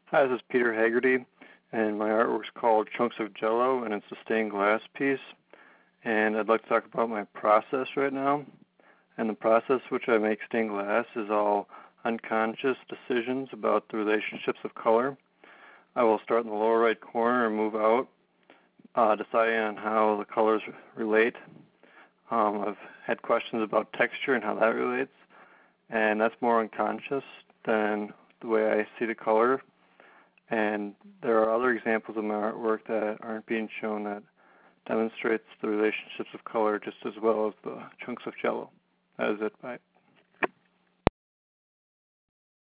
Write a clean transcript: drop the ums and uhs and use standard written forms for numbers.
Hi, this is Peter Haggerty, and my artwork's called Chunks of Jello, and it's a stained glass piece. And I'd like to talk about my process right now. And the process which I make stained glass is all unconscious decisions about the relationships of color. I will start in the lower right corner and move out, deciding on how the colors relate. I've had questions about texture and how that relates, and that's more unconscious than the way I see the color. And there are other examples of my artwork that aren't being shown that demonstrates the relationships of color just as well as the chunks of jello. That is it. Bye.